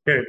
Okay,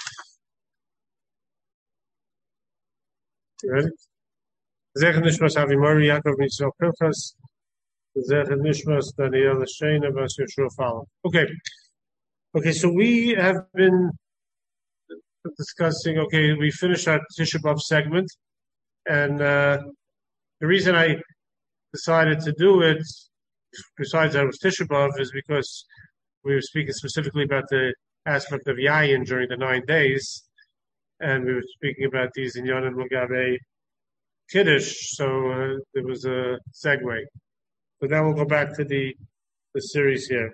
you ready? Zech Nishmas Avimori Yaakov Mitzvah Pilchas. Zech Nishmas Daniel Shana Bas Yeshua Follow. Okay. So we have been discussing. Okay, we finished our Tisha B'av segment, and the reason I decided to do it, besides that it was Tisha B'av, is because we were speaking specifically about the aspect of Yayin during the 9 days, and we were speaking about these in Yonan Mugabe Kiddush, so there was a segue. But now we'll go back to the series here.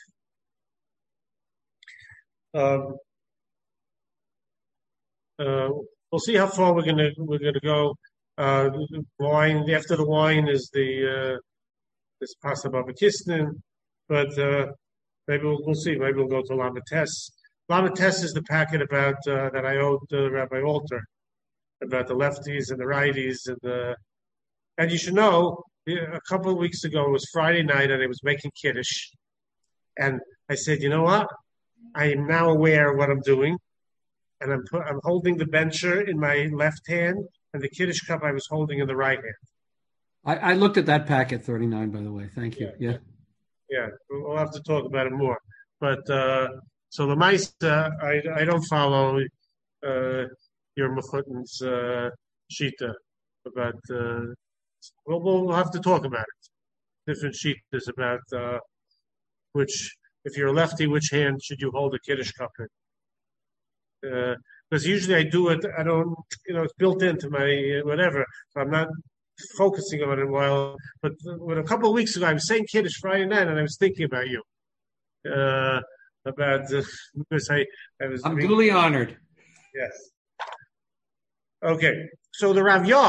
We'll see how far we're gonna go. Wine after the wine is the this pasta babakisnin, but maybe we'll see. Maybe we'll go to Lamates. Lamates is the packet about that I owed Rabbi Alter about the lefties and the righties and you should know a couple of weeks ago it was Friday night and I was making kiddush and I said, you know what? I am now aware of what I'm doing, and I'm holding the bencher in my left hand and the kiddush cup I was holding in the right hand. I looked at that packet 39, by the way. Thank you. Yeah. We'll have to talk about it more. But so the mice, I don't follow your Mechutin's shita about. We'll have to talk about it. Different shitas about which, if you're a lefty, which hand should you hold a kiddush cup in? Because usually I do it. I don't, it's built into my whatever. So I'm not focusing on it while. But a couple of weeks ago, I was saying kiddush Friday night, and I was thinking about you. About because I was. I'm duly honored. Yes. Okay, so the Rav Yah,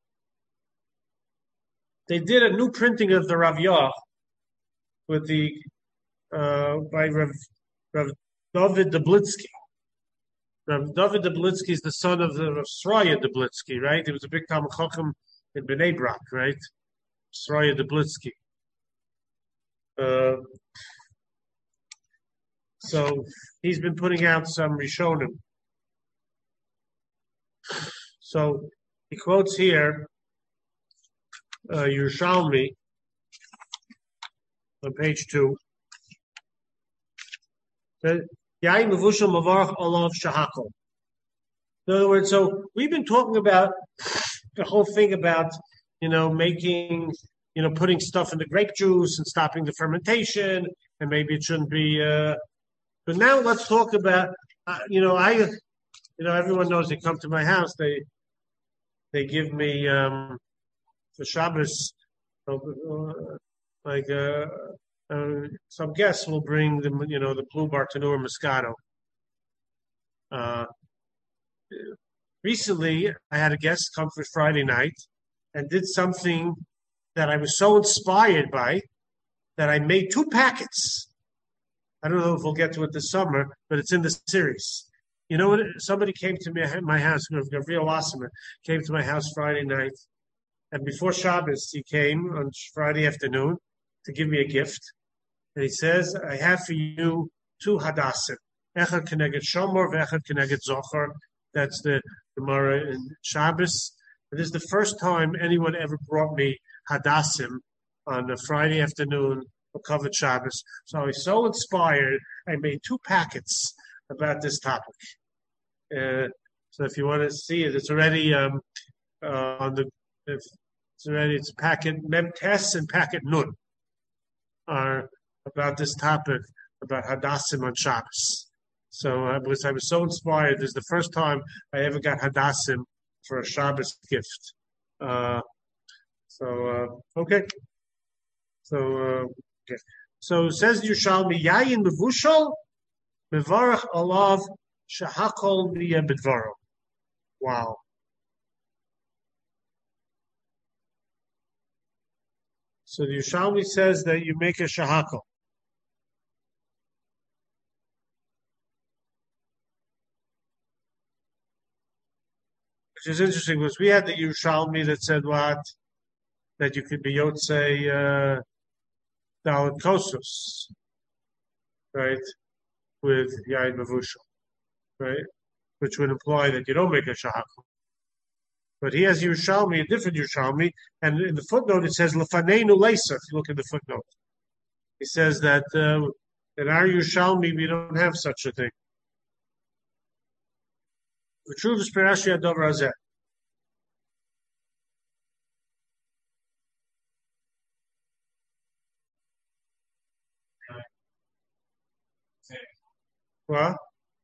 they did a new printing of the Rav Yah with the by Rav David Dublitsky. Rav David Dublitsky is the son of the Rav Sraya Dublitsky, right? He was a big Talmid Chacham in Bnei Brak, right? Sraya Dublitsky. So he's been putting out some Rishonim. So he quotes here Yerushalmi on page 2. Yain Mevushal Mavarach Olav Shahakol. In other words, so we've been talking about the whole thing about, making, putting stuff in the grape juice and stopping the fermentation, and maybe it shouldn't be. But now let's talk about, everyone knows they come to my house, they give me for Shabbos, some guests will bring the blue Bartanura Moscato. Recently, I had a guest come for Friday night and did something that I was so inspired by that I made 2 packets. I don't know if we'll get to it this summer, but it's in the series. You know what? Somebody came to me at my house, Gabriel Wasserman, came to my house Friday night, and before Shabbos, he came on Friday afternoon to give me a gift. And he says, I have for you 2 hadassim. Echad Keneged Shomor, V'echad Keneged Zochar. That's the Gemara in Shabbos. It is the first time anyone ever brought me hadassim on a Friday afternoon for covered Shabbos. So I was so inspired, I made 2 packets about this topic. So if you want to see it, it's already on the. It's packet Mem Tes and packet Nun are about this topic about hadassim on Shabbos. So because I was so inspired, this is the first time I ever got hadassim for a Shabbos gift. Okay. So says Yerushalmi, Yayin Mevushal Mevarach Alav Shahakol Miya Bidvaro. Wow. So the Yerushalmi says that you make a shahakol. Which is interesting because we had the Yerushalmi that said what? That you could be Yotzei Dalet Kosos, right? With Yain Mevushal. right? Which would imply that you don't make a shahakol. But he has Yerushalmi, a different Yerushalmi, and in the footnote it says lefaneinu leisa. If you look at the footnote, he says that in our Yerushalmi we don't have such a thing. The truth is Perashi Adover Hazeh. Well,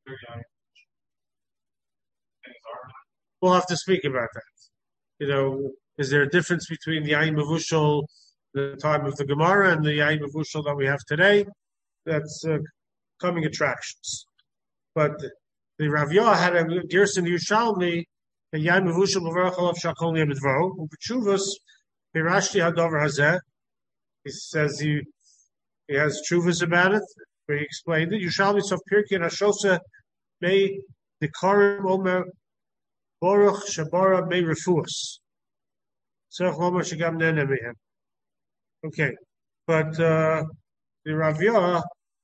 we'll have to speak about that. Is there a difference between the Yain Mavushal, the time of the Gemara, and the Yain Mavushal that we have today? That's coming attractions. But the Rav Yah had a Gerson Yerushalmi, a Yain Mavushal B'Varachal of Shakol Yemidvo, Ubechuvas, Pirashti Hadover Hazeh. He says he has chuvas about it, where he explained it. Yerushalmi Sof Pirkei Hashosa May the Karim Omer Baruch Shabara May Refuas. Okay, but the Rav Yah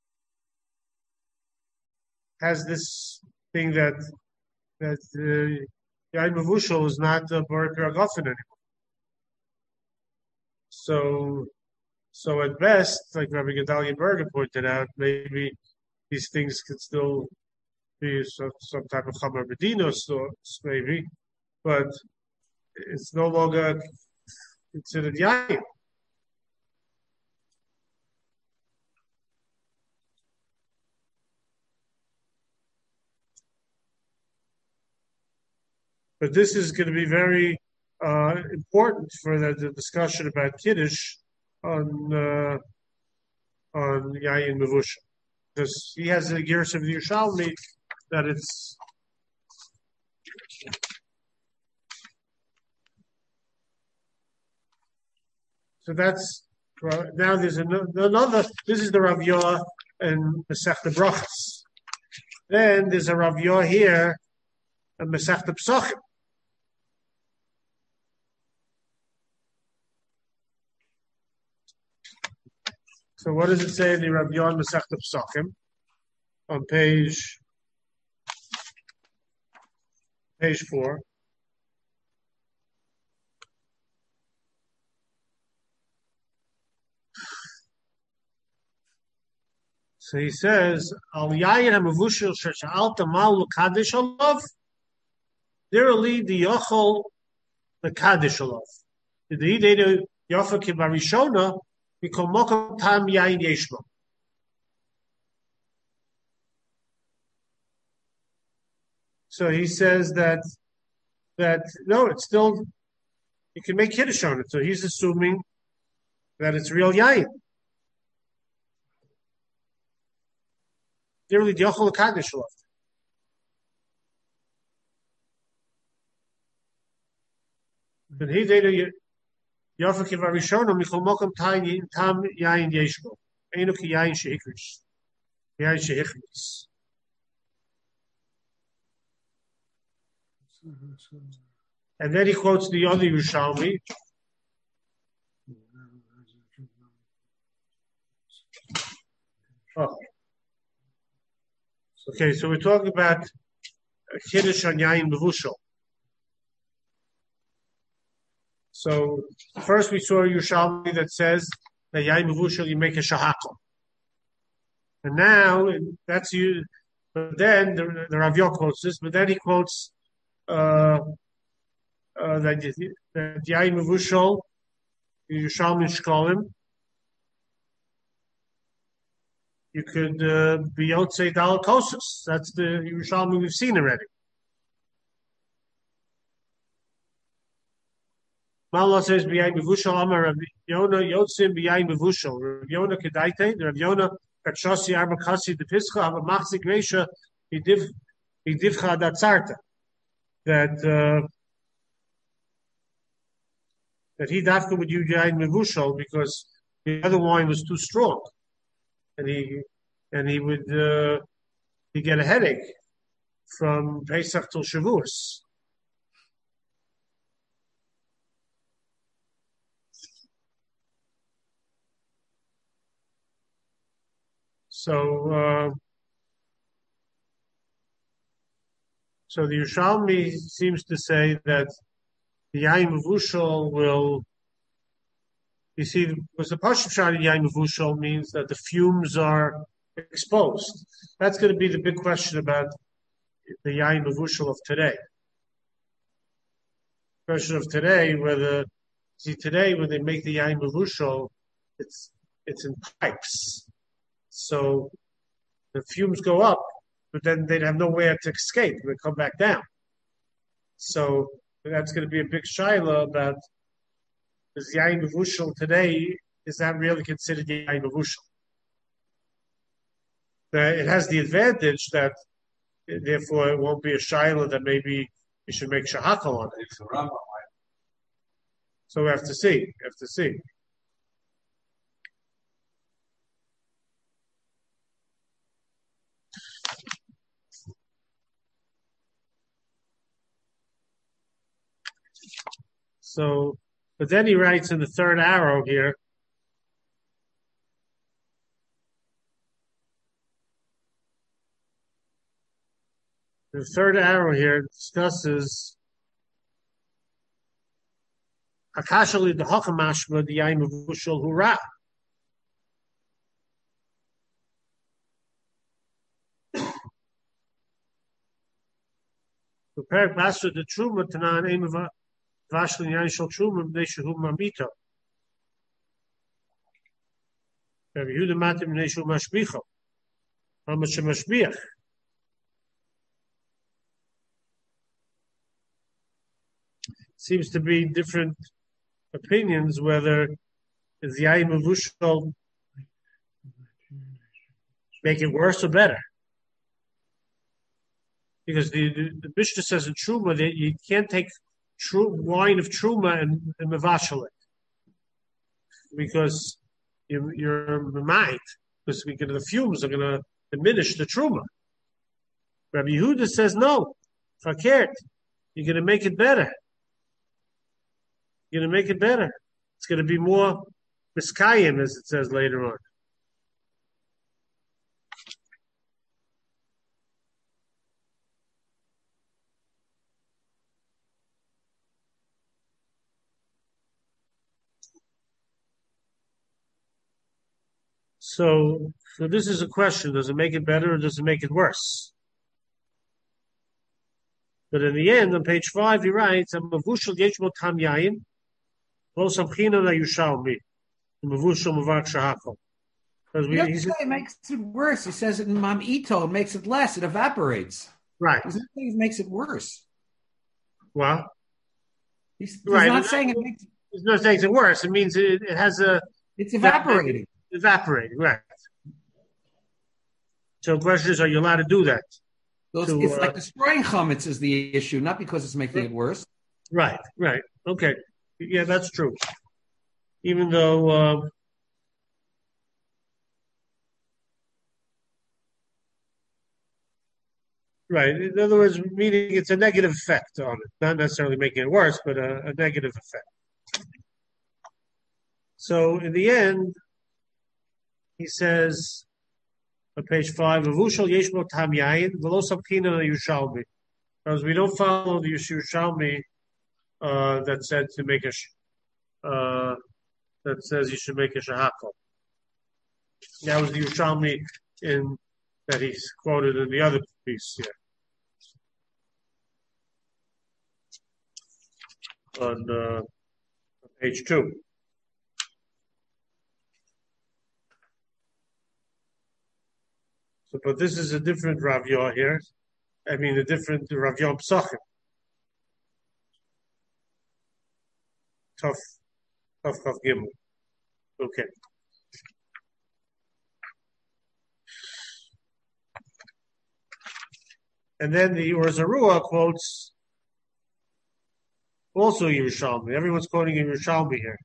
has this thing that Yain Mavushal is not Baruch Piragafen anymore. So at best, like Rabbi Gedalia Berger pointed out, maybe these things could still be some type of Chamar Bedinos, maybe, but it's no longer considered Yain. But this is going to be very important for the discussion about Kiddush on Yain Mavusha, because he has a Gerus of the Yerushalmi that it's so that's now there's another. This is the Rav Yah and Masechta Brachas. Then there's a Rav Yah here and Masechta Psachim. So what does it say in the Rav Yah and Masechta Psachim on page 4? So he says, Al Yayin HaMavushil Shesha'alta Mal L'Kadish Alav, Dirali the Yochol L'Kadish Alav. The Yidei Yofa Kibarishona, Mikol Mokom Tam Yayin Yeshma. So he says that no, it's still, you can make Kiddush on it. So he's assuming that it's real Yayin. Dirli Yochol L'Kadish Alav. And he did Yofa Kivarishona, Mikol Mokom Tam Yayin Yeshma. Einu Ki Yayin Shehikrish. Yayin Shehichritz. And then he quotes the other Yerushalmi. Oh. Okay, so we're talking about Kiddush on Yain Mevushal. So first we saw a Yerushalmi that says that Yain Mevushal you make a shahakol. And now that's you. But then the Rav Yah quotes this, but then he quotes that Yain Mevushal, Yerushalmi Shkolim, you could be Yotzei Dal Kosos. That's the Yerushalmi we've seen already. Mallah says B'Yain Mevushal Amar Rav Yonah Yotzim B'Yain Mevushal. Rav Yonah Kedaite, Rav Yonah Katshasi Arba Kasi the Pischa have a Machzik Reisha Hidivcha Datzarta. That he dafka would use Yain Mevushal because the other wine was too strong, and he would he get a headache from Pesach till Shavuos. So So the Yerushalmi seems to say that the Yain Mevushal will, you see, because the Pashut Shad Yain Mevushal means that the fumes are exposed. That's going to be the big question about the Yain Mevushal of today. Question of today, whether, see, today when they make the Yain Mevushal, it's in pipes. So the fumes go up, but then they'd have nowhere to escape. They come back down. So that's going to be a big shaila about is Yain Mevushal today, is that really considered Yain Mevushal? It has the advantage that therefore it won't be a shaila that maybe you should make shahakal on it. So we have to see. We have to see. So, but then he writes in the third arrow here, the third arrow here discusses Akashali the Hachamashma the Yain Mevushal Hurrah. Prepared master the Truma Tanan aim of Vashlin Yain Shal Truma Neshu Mamito. Rabbi Yehuda Matim Neshu Mashbicho. How much Mashbiach? Seems to be different opinions whether is the Yain Mevushal make it worse or better. Because the Mishnah says in Truma that you can't take wine of Truma and mevashal it. Because your mind, because the fumes are going to diminish the Truma. Rabbi Yehuda says no, fakert, you're going to make it better. You're going to make it better. It's going to be more miskayim, as it says later on. So this is a question. Does it make it better or does it make it worse? But in the end, on page 5, he writes, Mavushal yeshmo tam yayin, lo samchina na yushalmi, mavushal mavak shahakol. He doesn't say it makes it worse. He says it in Mamito, it makes it less, it evaporates. Right. He's not saying it makes it worse. Well, he's not saying it makes it. He's not saying it's worse. It means it has a. It's evaporating. Evaporating, right. So the question is, are you allowed to do that? It's like destroying chametz is the issue, not because it's making it worse. Right. Okay. Yeah, that's true. Even though right. In other words, meaning it's a negative effect on it, not necessarily making it worse, but a negative effect. So in the end, he says on page 5, Avushal Yeshmo Tam Yayin, Velo Sabkina Yushalmi. Because we don't follow the Yushalmi that said to make that says you should make a shahakal. That was the Yushalmi that he's quoted in the other piece here. On page 2. So, but this is a different Rav Yah here. I mean, a different Rav Yom Psachim. Tough Gimel. Okay. And then the Urzarua quotes also Yerushalmi. Everyone's quoting Yerushalmi here.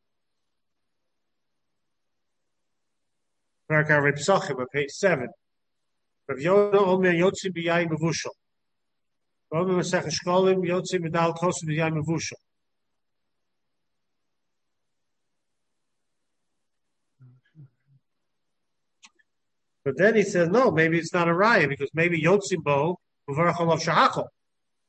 Parakah Reb Psachim on page 7. Rav Yonah Omer Yotzi b'yayin mevushal. Omer Masech Shkolim Yotzi b'dal kosim b'yayin mevushal. But then he says, no, maybe it's not a raya because maybe Yotzi bo uvarachol of shahakol.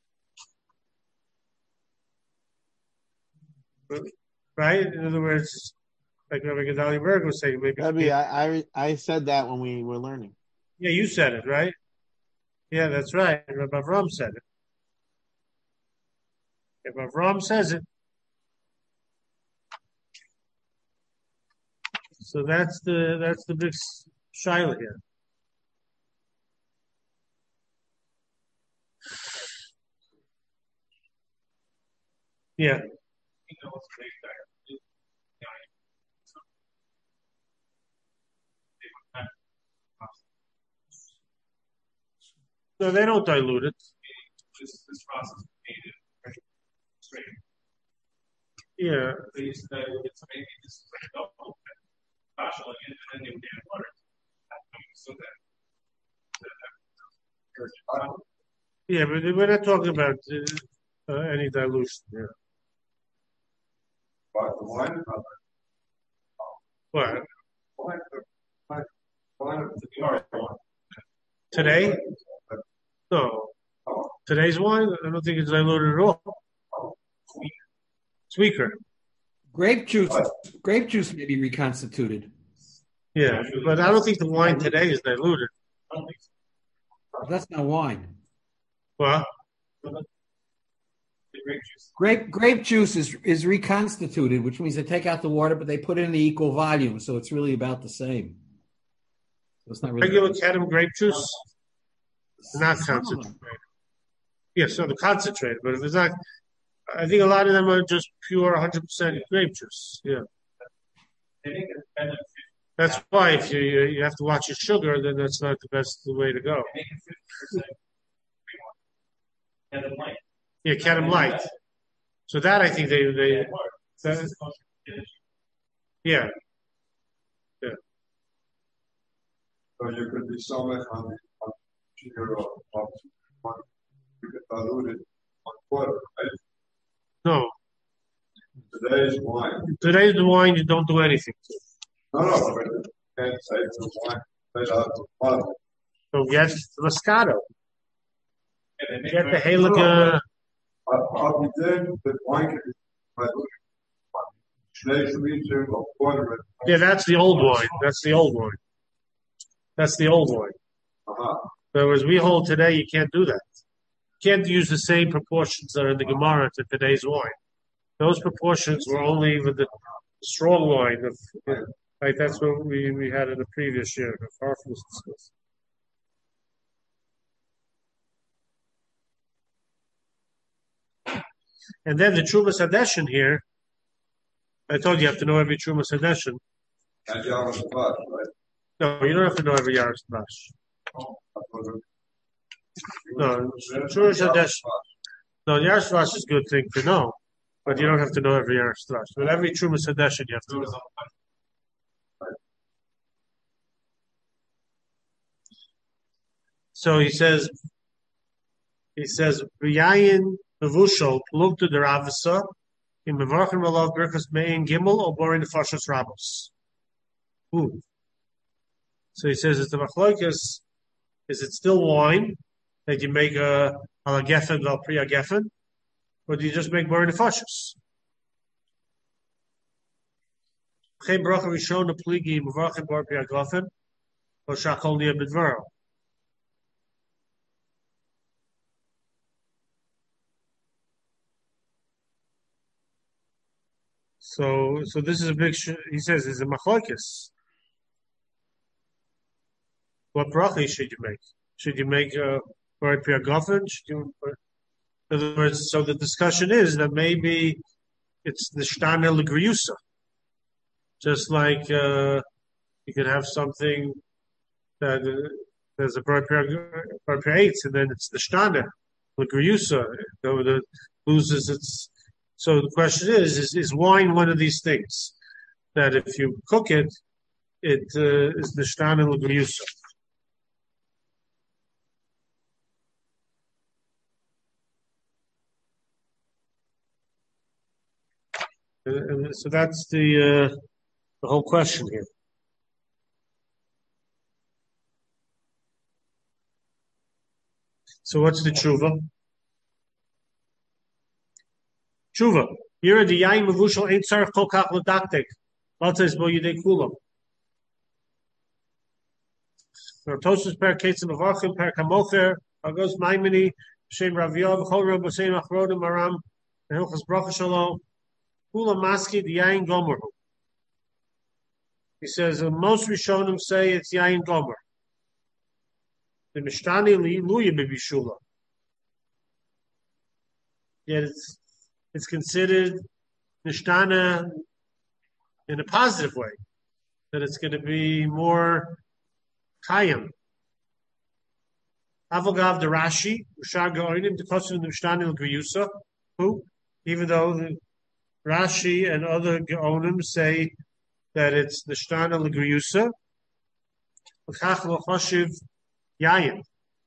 right? In other words, like Rabbi Gedalia Berg was saying, maybe. Rebbe, I said that when we were learning. Yeah, you said it, right? Yeah, that's right. Rabbi Avram said it. If Avram says it, so that's the big shaila here. Yeah. No, they don't dilute it. This process made it straight. Yeah. It's maybe this is like double partial and then you get water. So that Yeah, but we're not talking about any dilution here. but the wine What? wine Today? No. Today's wine? I don't think it's diluted at all. It's weaker. Grape juice may be reconstituted. Yeah, but I don't think the wine today is diluted. That's not wine. Well, Grape juice is reconstituted, which means they take out the water, but they put it in the equal volume, so it's really about the same. So it's not really regular Cadam grape juice, not concentrated. Yeah, so the concentrated, but if it's not, I think a lot of them are just pure 100% grape juice. Yeah. That's why if you have to watch your sugar, then that's not the best way to go. Yeah, Cadam Light. So that I think they yeah. So you could be so much on the sugar of you could dilute it on water, right? No. Today's wine. Today's the wine you don't do anything to. No, but you can't say the wine straight out of the bottle. So get Moscato. Get the Halika. I'll be dead, the wine can be diluted. Today's reason of water. Yeah, that's the old wine. That's the old wine. That's the old wine. Whereas we hold today, you can't do that. You can't use the same proportions that are in the Gemara to today's wine. Those proportions were only with the strong wine. Right, that's what we had in the previous year. The far from discussed. And then the Trumas Hadeshin here, I told you have to know every Trumas Hadeshin. And Yamas Bash, right? No, you don't have to know every Yaris Bash. No, Trumas Hadeshin. No, Yaris Bash is a good thing to know, but you don't have to know every Yaris Bash. But every Trumas Hadeshin you have to know. So he says, V'yayin mevushal plugtu deravasa in mevarchin malav berkas mein gimel or borin nefashos rabos. So he says, it's the machlokas. Is it still wine that you make a ala gefen val priya gefen, or do you just make borin nefashos? Chem bracha rishon pligi mevarchin bar priya gefen or shakol nia bidvaro. So this is a big. He says it's a machlokes. What bracha should you make? Should you make for a piagofen? In other words, so the discussion is that maybe it's the shtana legriusa. Just like you could have something that there's a eights, and then it's the shtana legriusa. That loses its. So the question is wine one of these things that if you cook it, it is the shtana l'griyusa. And so that's the whole question here. So what's the tshuva? Tshuva. Yira the yain mavushal ain't tzarich kol kach l'daktek. Maltes bo yidei kulam. Tosus per ketzim avachim per kamocher. Agos maimini shem Rav Chol Rab B'Sein Achrodim Aram Hilchos Bracha Shalom. Kulam maski the yain gomer. He says most Rishonim say it's yain gomer. The Mishtani Luya B'Bishula. Yet it's considered Mishtana in a positive way, that it's going to be more Kayam. Avagav the Rashi, Ushar Gaonim, the Kosin of the Mishtani L'Griyusa, who, even though the Rashi and other Gaonim say that it's Mishtana L'Griyusa, L'chach L'choshiv Yayin.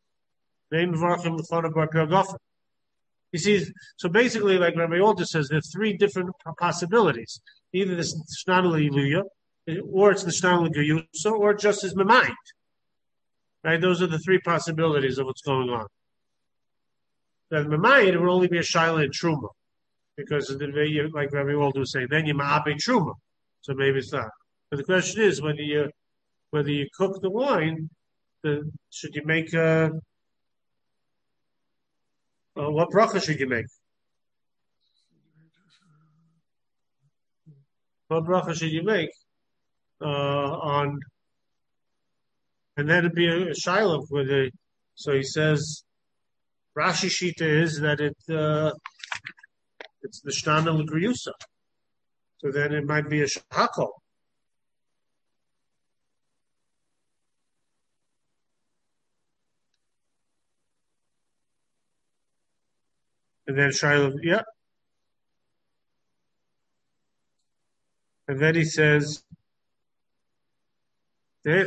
You see, so basically, like Rabbi Alter says, there are three different possibilities. Either this Shnana L'Iluya, or it's the Shnana L'Gayusa, or just as Mamind. Right? Those are the three possibilities of what's going on. Then Mamind, it will only be a Shaila and Truma. Because of the way you, like Rabbi Alter was saying, then you Ma'abe Truma. So maybe it's not. But the question is, whether you cook the wine, should you make what bracha should you make? What bracha should you make on? And then it'd be a shiloh with a. So he says, Rashi Shita is that it's the Shtana L'Griyusa. So then it might be a shahakol. And then Shiloh, yeah. And then he says, but the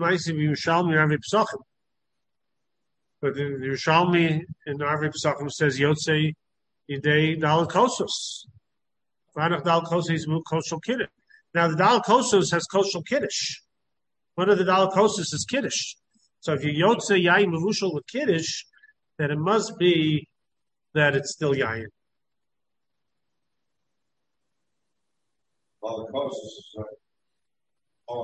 Yerushalmi in the Arvei Pesachim says, Yotzei Yidei Dal Kosos. Vanach Dal Kosos is Koshal Kiddush. Now the Dal Kosos has Koshal Kiddush. One of the Dal Kosos is Kiddush. So if you Yotzei Yain Mevushal with Kiddush, then it must be that it's still yayin. All the causes is like all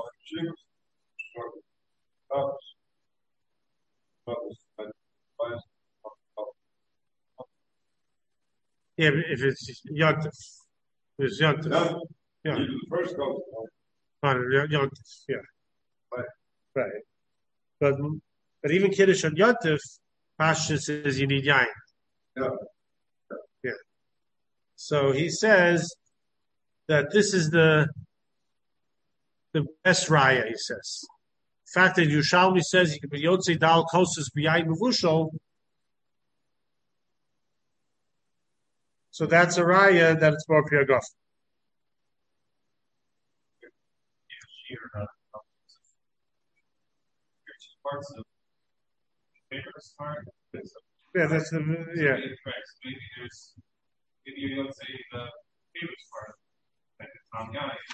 yeah, but if it's yontif, it's yontif. Yeah. The first goes. Yontif, yeah. Right. But even Kiddush on yontif, Pashtus says you need yayin. Yeah. So he says that this is the best raya, he says. The fact that Yerushalmi says you could be Yotzei Dal Kosos B'Yayin Mevushal, so that's a raya that it's more Piyagaf. Yeah, that's the yeah. Maybe you don't say the famous part, like the Tom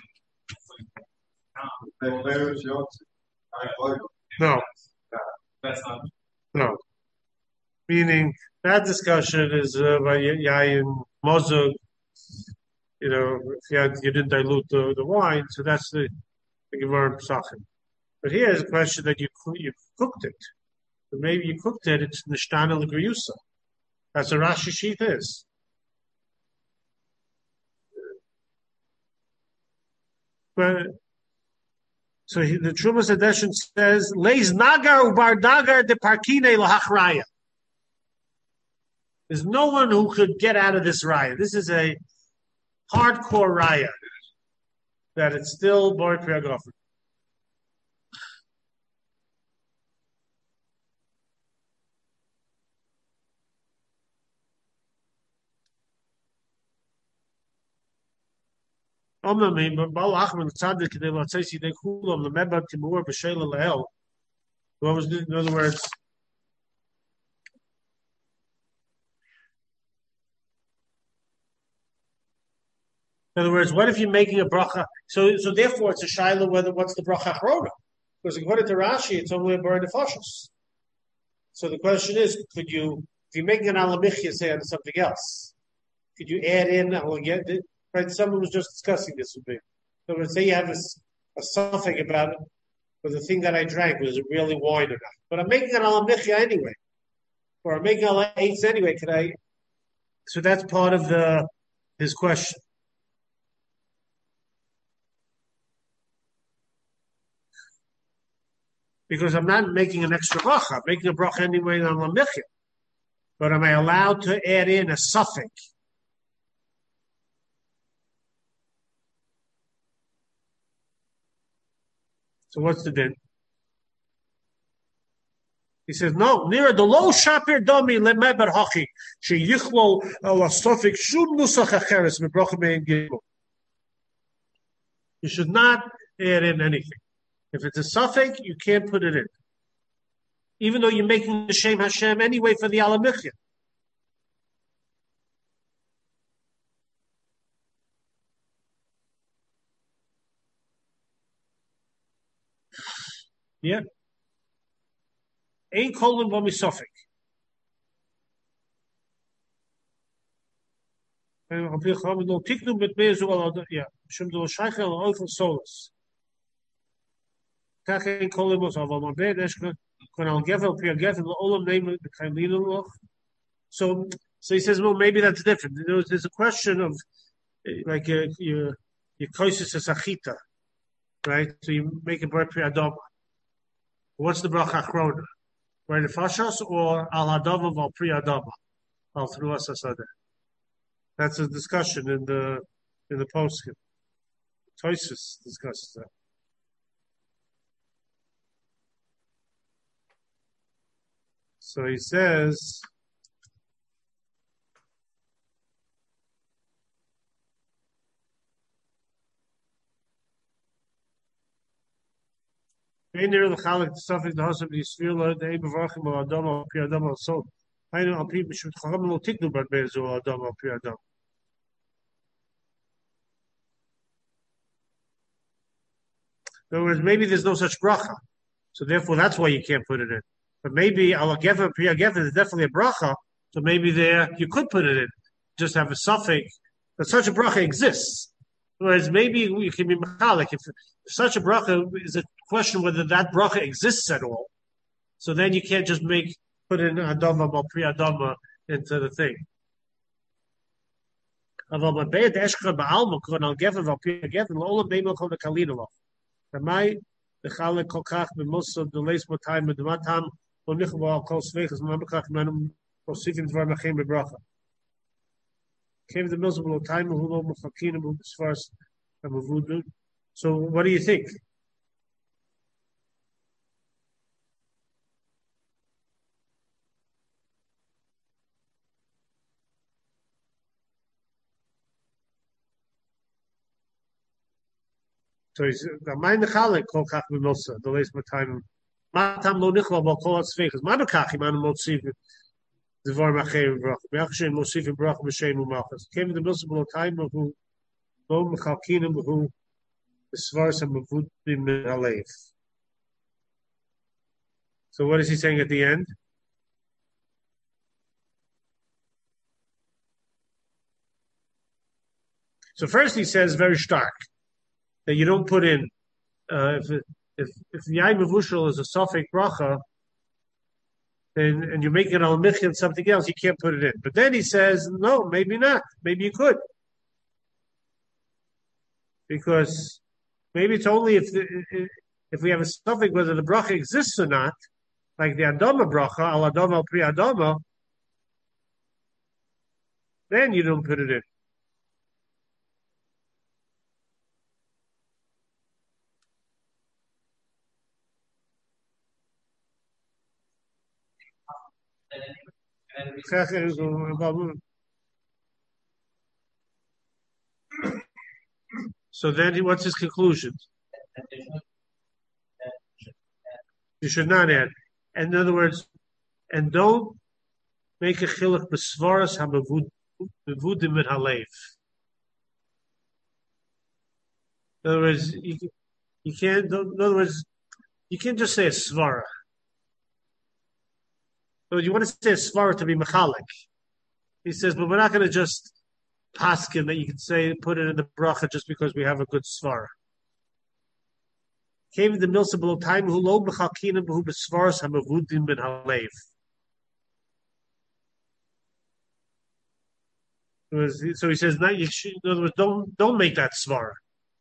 Guy. No. That's not. No. Meaning that discussion is by Yayin Mozug. You know, if you didn't dilute the wine, so that's the Gemara Pesachim. But here is a question that you cooked it. But maybe you cooked it, it's Nishtana L'Griyusa. That's a Rashi sheet is. But so the Trumas edition says, Leis Nagar Ubar Dagar de Parkine Lahachraya. There's no one who could get out of this raya. This is a hardcore raya. That it's still Bar Priyagofer. In other words, what if you're making a bracha? So therefore, it's a shaila what's the bracha achrona? Because according to Rashi, it's only a bird of fashos. So the question is, if you're making an alamichya, say on something else? If Could you add in? Right. Someone was just discussing this with me. So let's say you have a suffix about it, but the thing that I drank was it really wine or not? But I'm making an ala michya anyway, or I'm making ala eitz anyway. Could I? So that's part of his question. Because I'm not making an extra bracha. I'm making a bracha anyway on ala michya. But am I allowed to add in a suffix? So what's the din? He says, no, near the low shapir domi lemeber hachi, she yichlo ala suffix shum nusach acheres mebracha mein gimel. You should not add in anything. If it's a suffix, you can't put it in. Even though you're making the Shem Hashem anyway for the ala michya. Yeah. Ain't colon bo misofik. Yeah. Shum do shaykhel oifel solos. Kach ain't colon bo so man bed eschke kon al gevel per gevel all name the kailin. So he says, well, maybe that's different. There's a question of like your koisis is achita, right? So you make a bar pri adama. What's the bracha achrona? Right, fashos or al hadava al pri adama al thruas asada. That's a discussion in the postscript. Toisus discusses that. So he says. Near the Chalik, the suffix, the husband, the Yisrael, the Abe of Rachim, or Adam, or Pi Adam, or so. I know people should Chacham no tiknu but Bezu, or Adam, or Pi Adam. In other words, maybe there's no such bracha, so therefore that's why you can't put it in. But maybe Ala Gever, Pi Gever is definitely a bracha, so maybe there you could put it in. Just have a suffix, but such a bracha exists. Whereas maybe you can be mechalik if such a bracha is a question whether that bracha exists at all. So then you can't just put in adama or pri adama into the thing. Came the miserable time as far as so what do you think? So he's the mind the chalik kol kach b'mosa the leis b'tayim matam lo nichla b'al kol hatzveichas madukach iman motziv Devar Macher Brach. Beachshem Mosif Brach B'Shem Umachas. Came to the miserable time of who Lo Mechalkinim who Svarsa Mavud Bim Halev. So what is he saying at the end? So first he says very stark that you don't put in if the Yain Mavushal is a Sophic Bracha. And you're making an al-michya and something else, you can't put it in. But then he says, no, maybe not. Maybe you could. Because maybe it's only if we have a suffix whether the bracha exists or not, like the adama bracha, al-adama al-pri adama, then you don't put it in. So then what's his conclusion? You should not add. In other words, and don't make a chiluk b'svaras ha'mevudim min halev. In other words, you can't. In other words, you can't just say a svara. So you want to say a svara to be mechalik. He says, but we're not going to just paskin that you can say put it in the bracha just because we have a good svara. Came the milsa below time who lo b'chalkina who b'svaras hamavudim ben halev. So he says, not, in other words, don't make that svara.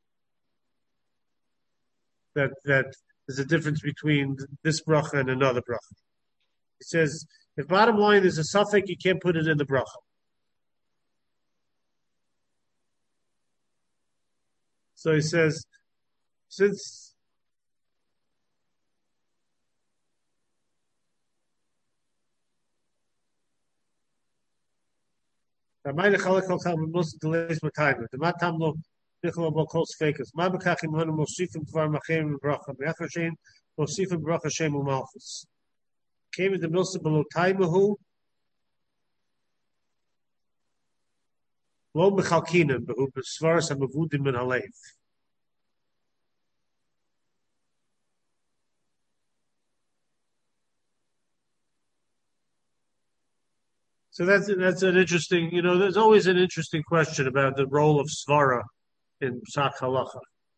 That there's a difference between this bracha and another bracha. He says, if bottom line is a suffix, you can't put it in the bracha. So he says, since the matam Nichola calls fakers. Mabakachim Hanu Mosifim Tvar Machem Bracha. Beachashem Mosifim Bracha Shem Umalchus. Came in the Milsa below Taimahu. Lo Mechalkinim, Behu Besvaras Hamavudim and Halev. So that's an interesting, there's always an interesting question about the role of Svara in Psak Halacha.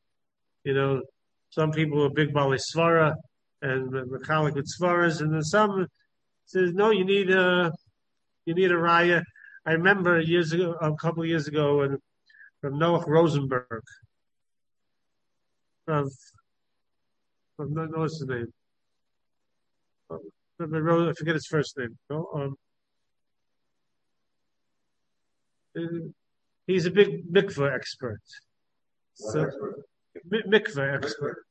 Some people are big Bali Svara and Mechalik with Svaras, and then some says, no, you need a raya. I remember a couple of years ago, from Noach Rosenberg, what's his name? I forget his first name. He's a big mikveh expert. So, mikveh expert.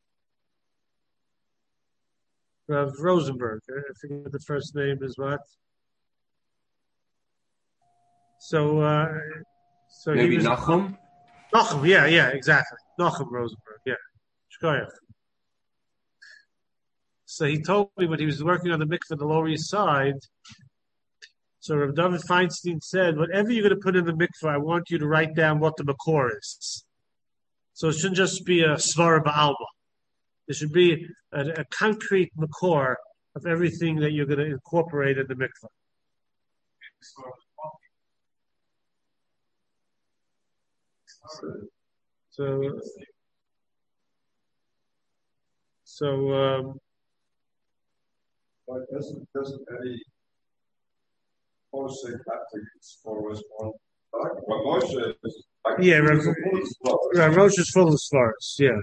Rav Rosenberg. I forget the first name is what. So maybe he was, Nachum? Nachum, yeah, exactly. Nachum Rosenberg, yeah. Shkoyach. So he told me when he was working on the mikveh on the Lower East Side. So Rav David Feinstein said, whatever you're going to put in the mikveh, I want you to write down what the makor is. So it shouldn't just be a svara ba'alma. There should be a concrete makor of everything that you're going to incorporate in the mikveh. But doesn't any Moshe have to use for us on what Moshe is? Yeah, Rosh is full of svaras. Yeah.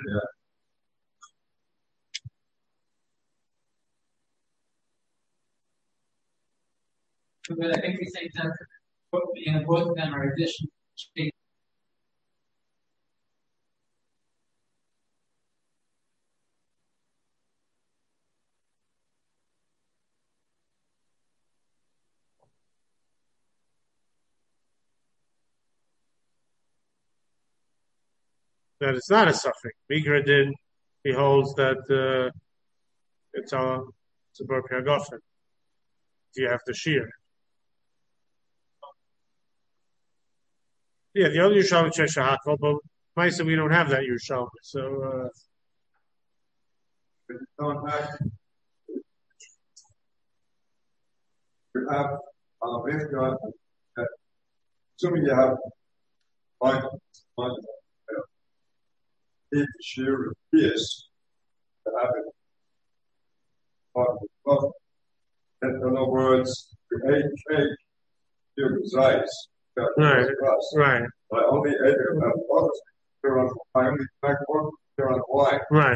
But I think we think that both of them are additional. That it's not a suffix. Migra Din, he holds that it's a Bar Piagofen. You have to shear. Yeah, the other Yerushalmi Chesh HaHakol, but Maisa we don't have that Yerushalmi. So you have Mikra, assuming you have one if shear appears to have it part of the cloth. In other words, your cake here resides. Right. But only ate about others. I only pack one here on wine. Right.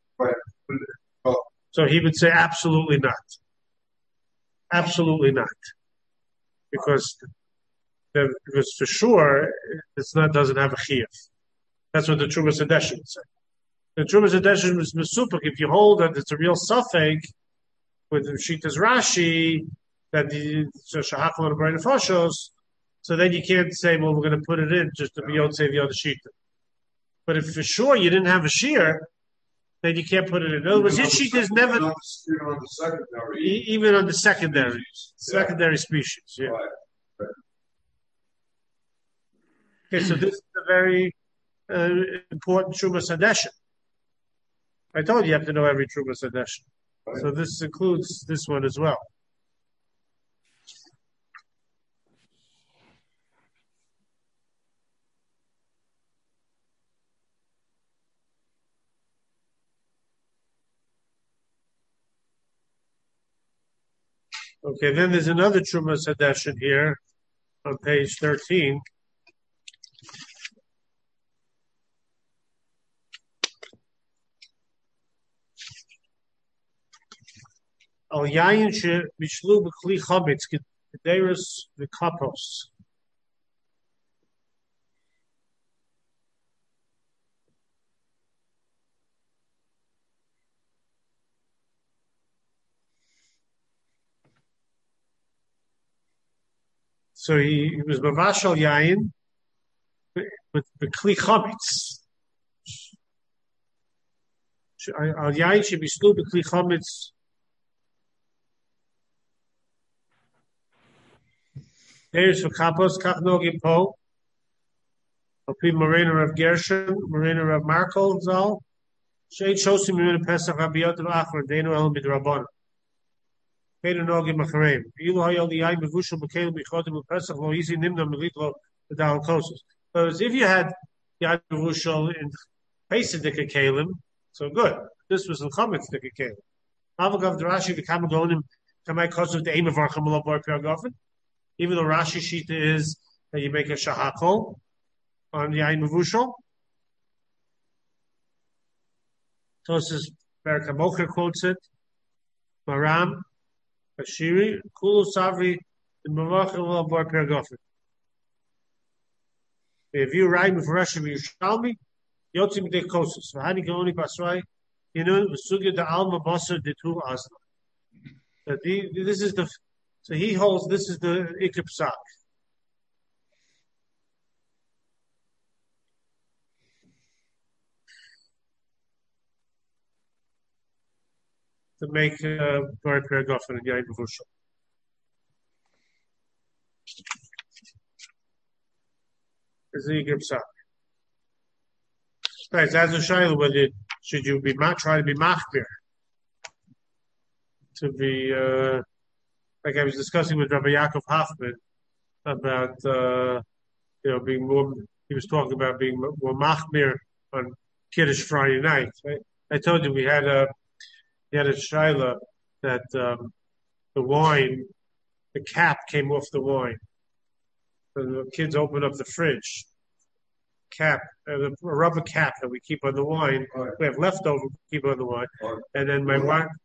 So he would say absolutely not. Absolutely not. Because for sure doesn't have a chiyuv. That's what the Trumas Hadeshim would say. The Trumas Hadeshim is mesupik. If you hold that it's a real suffix with the Shitas Rashi, that the Shahakal and Brian Foshos, so then you can't say, well, we're going to put it in just to be able to say the other Shita. But if for sure you didn't have a shear, then you can't put it in. In other words, his Shita is never even on the secondary. Even on the secondary species. Yeah. Right. Okay, so this is a very important Trumas Hadeshim. I told you have to know every Trumas Hadeshim. Right. So this includes this one as well. Okay, then there's another Truma Sadeshin here on page 13. Al yayin she mishlu b'kli chametz k'derus v'kapos. So he was mavashal yayin with b'kli chametz. Al yayin she mishlu b'kli chametz. There's for kapos kach nogim po. Alpi Morena Rav Gershon, Morena Rav Markol Zal. Shein shosim yimin Pesach Rabiyot Achar Deinu El Midrabon. Keinu nogim machareim. Ilu hayol yayin mevushel b'kelim b'chotim b'Pesach lo easy nimna melitlo b'dal kosos. Whereas if you had yayin mevushel in Pesach kelim, so good. This was in Chametz kelim. Avagav Rashi v'kam gonim kamei kosos the aim of Archam Lo Bar Piagofen. Even though Rashi Shita is that you make a shahakol on the Yain Mevushal. Tosas Berakamocher quotes it. Maram, Ashiri, Kulu Savri, the Mavachal Bar Pergofen. If you write with Rashi Yushalmi, Yotzim de Kosus, Vahani Gaoni Basrai, you know, Sugi the Alma Basa de Tu Asla. This is the. So he holds this is the Ikr Psak. To make Bar Paragofen and Yain Mevushal. It's the Ikr Psak. Right, as a Shaila, whether should you be try to be machbir to be like I was discussing with Rabbi Yaakov Hoffman about being more. He was talking about being more machmir on Kiddush Friday night. Right? I told you we had a shaila that the wine, the cap came off the wine. So the kids opened up the fridge cap, a rubber cap that we keep on the wine. Right. We have leftover, we keep on the wine, and then my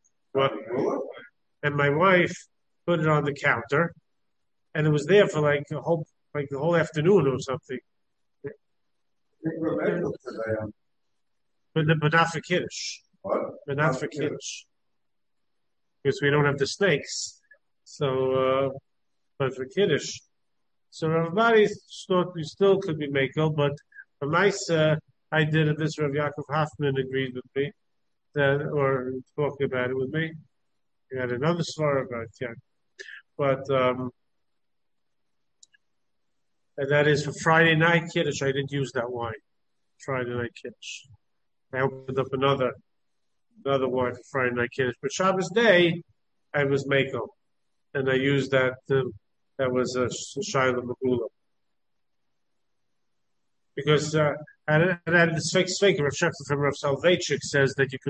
wife put it on the counter, and it was there for like the whole afternoon or something. But not for Kiddush. What? But not for Kiddush. Because we don't have the snakes. So, but for Kiddush. So everybody thought we still could be makel, but for Maisa, I did it. This Rav Yaakov Hoffman agreed with me, or talked about it with me. We had another story about it, yeah. But and that is for Friday night Kiddush. I didn't use that wine. Friday night Kiddush. I opened up another wine for Friday night Kiddush. But Shabbos day, I was Mako, and I used that. That was a Shaila Magula. Because and the Sveik Rav Sheffer from Rav Soloveitchik says that you could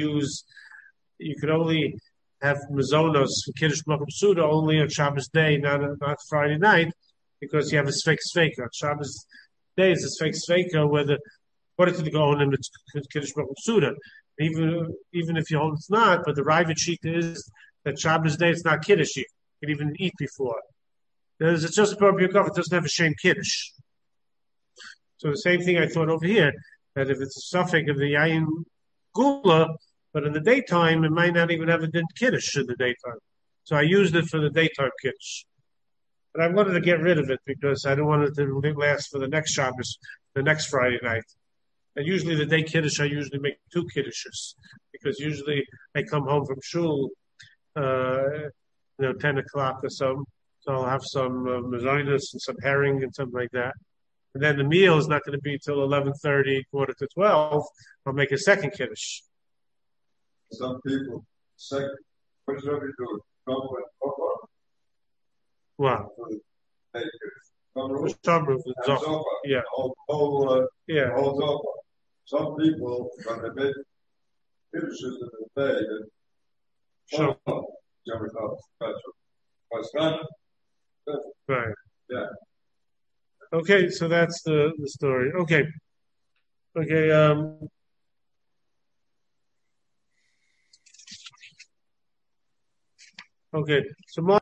only have mazonos for Kiddush Makom Suda only on Shabbos day, not Friday night, because you have a Sveik. On Shabbos day is a Sveik whether according to the Gaonim it's Kiddush Makom Suda. Even if you hold it's not, but the Ravid sheet is that Shabbos day it's not Kiddush. You can even eat before. It's just a Bar Kaf, it doesn't have a shame Kiddush. So the same thing I thought over here, that if it's a suffix of the Yayin Gula, but in the daytime, it might not even have a din Kiddush in the daytime. So I used it for the daytime Kiddush. But I wanted to get rid of it because I don't want it to last for the next Shabbos, the next Friday night. And usually the day Kiddush, I usually make 2 Kiddushes. Because usually I come home from shul, 10 o'clock or something. So I'll have some mazonos and some herring and something like that. And then the meal is not going to be till 11:30, quarter to 12. I'll make a second Kiddush. Some people, second, what does everybody do? Go with Zohar? What? Sunroof. Zohar. Yeah. Whole Zohar. Some people, when they make Kiddushes in the day, then never thought special. Pascal. Right. Yeah. Okay, so that's the story. Okay. Okay. Okay. So.